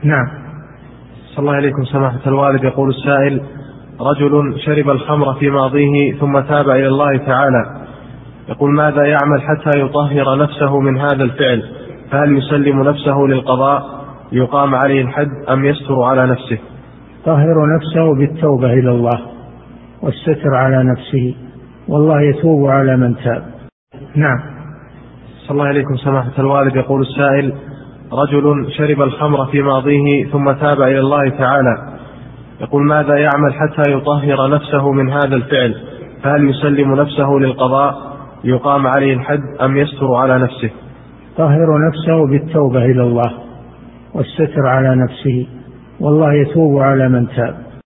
نعم. صلى الله عليكم سماحة الوالد. يقول السائل: رجل شرب الخمر في ماضيه ثم تاب إلى الله تعالى، يقول: ماذا يعمل حتى يطهر نفسه من هذا الفعل؟ فهل يسلم نفسه للقضاء يقام عليه الحد أم يستر على نفسه؟ طهر نفسه بالتوبة إلى الله والستر على نفسه، والله يتوب على من تاب. نعم. صلى الله عليكم سماحة الوالد. يقول السائل: رجل شرب الخمر في ماضيه ثم تاب إلى الله تعالى، يقول: ماذا يعمل حتى يطهر نفسه من هذا الفعل؟ فهل يسلم نفسه للقضاء يقام عليه الحد أم يستر على نفسه؟ طهر نفسه بالتوبة إلى الله والستر على نفسه، والله يتوب على من تاب.